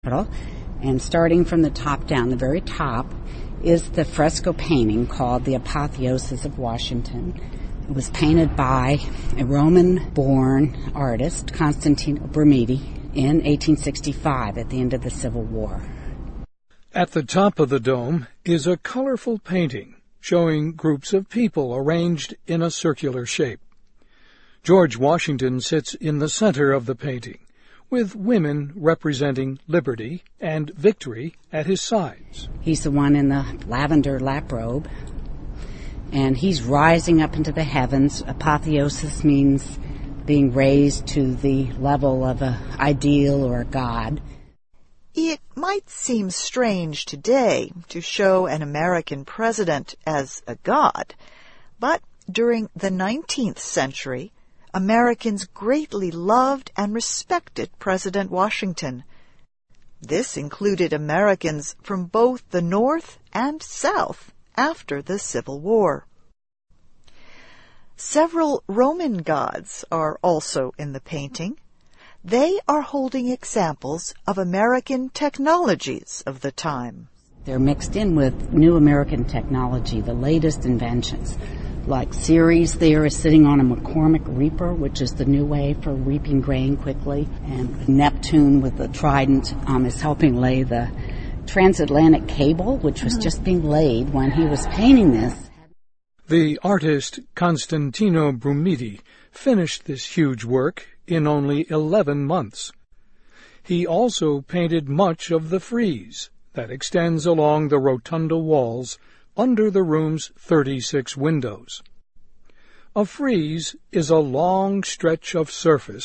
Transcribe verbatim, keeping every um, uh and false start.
And starting from the top down, the very top, is the fresco painting called The Apotheosis of Washington. It was painted by a Roman-born artist, Constantino Brumidi, in eighteen sixty-five at the end of the Civil War. At the top of the dome is a colorful painting showing groups of people arranged in a circular shape. George Washington sits in the center of the painting, with women representing liberty and victory at his sides. He's the one in the lavender lap robe, and he's rising up into the heavens. Apotheosis means being raised to the level of an ideal or a god. It might seem strange today to show an American president as a god, but during the nineteenth century, Americans greatly loved and respected President Washington. This included Americans from both the North and South after the Civil War. Several Roman gods are also in the painting. They are holding examples of American technologies of the time. They're mixed in with new American technology, the latest inventions. Like Ceres there is sitting on a McCormick reaper, which is the new way for reaping grain quickly. And Neptune with the trident um, is helping lay the transatlantic cable, which was just being laid when he was painting this. The artist Constantino Brumidi finished this huge work in only eleven months. He also painted much of the frieze that extends along the rotunda walls under the room's thirty-six windows. A frieze is a long stretch of surface